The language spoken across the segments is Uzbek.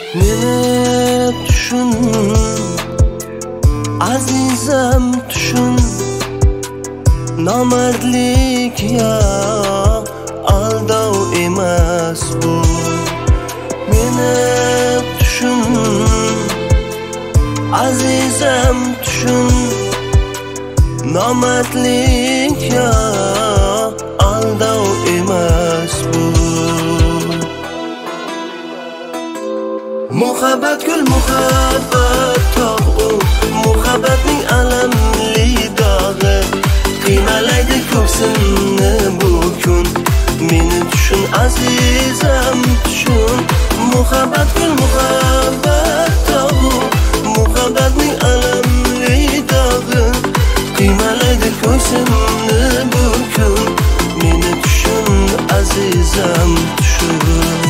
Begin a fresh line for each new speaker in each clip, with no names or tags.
Meni tushun, azizam tushun. Nomardlik ya aldov emas bu. Meni tushun, azizam tushun. Nomardlik ya aldov emas bu. Muhabbat gul, muhabbat tog'u, muhabbatning alamli dog'i qiymalaydi ko'ksimni bu kun. Meni tushun azizam tushun. Muhabbat gul, muhabbat tog'u, muhabbatning alamli dog'i qiymalaydi ko'ksimni bu kun. Meni tushun azizam tushun.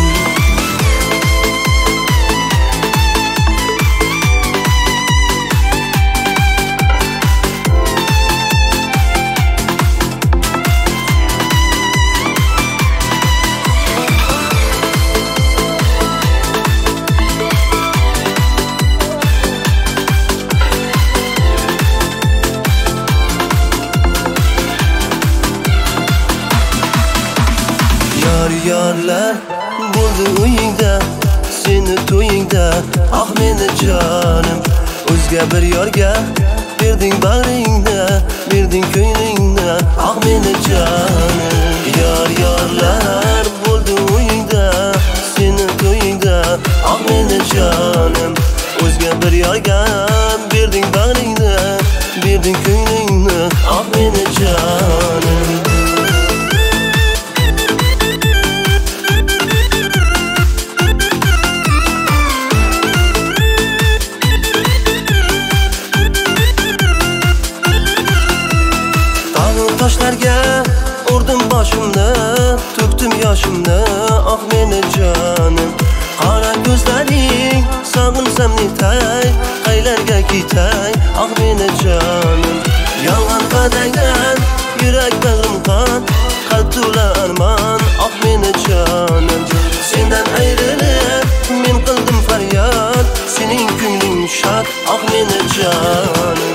Yorlar bo'ldi uyingda, seni to'yingda. Ah meni jonim, o'zga bir yorga berding bag'ringda, berding ko'nglingda. Ah meni jonim, yorlar bo'ldi uyingda, seni to'yingda. Ah meni jonim, o'zga bir yorga berding bag'ringda, berding ko'nglingda. Ah meni jonim. Toshlarga urdim boshimni, to'kdim yoshimni. Ah meni jonim, qora ko'zlaring sog'insam netay, qaylarga ketay. Ah meni jonim, yolg'on qadangdan yurak bag'rim qon, qalb to'la armon. Ah meni jonim, sendan ayrilib men qildim faryod, sening ko'ngling shod. Ah meni jonim.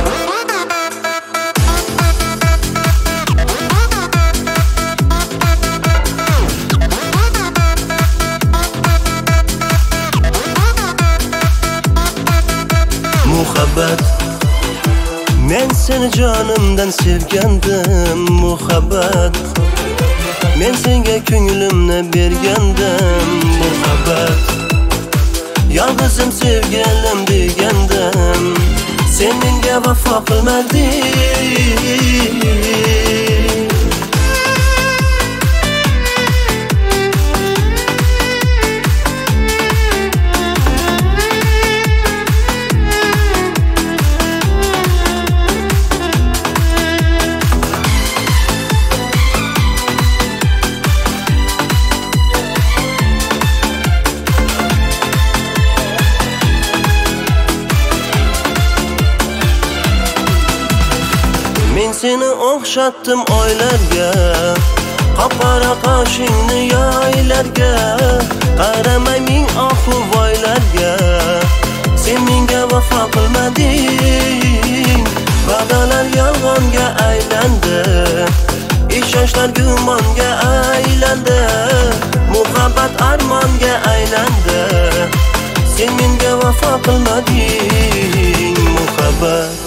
Muhabbat, men seni jonimdan sevgandim. Muhabbat, men senga ko'nglimni bergandim. Muhabbat, yolg'izim sevganim degandim. Sen menga vafo qilmading. Men seni o'xshatdim oylarga, qop-qora qoshingni yoylarga. Qaramay ming ahvoylarga, sen menga vafo qilmading. Va'dalar yolg'onga aylandi, ishonchlar gumonga aylandi. Muhabbat armonga aylandi, sen menga vafo qilmading. Muhabbat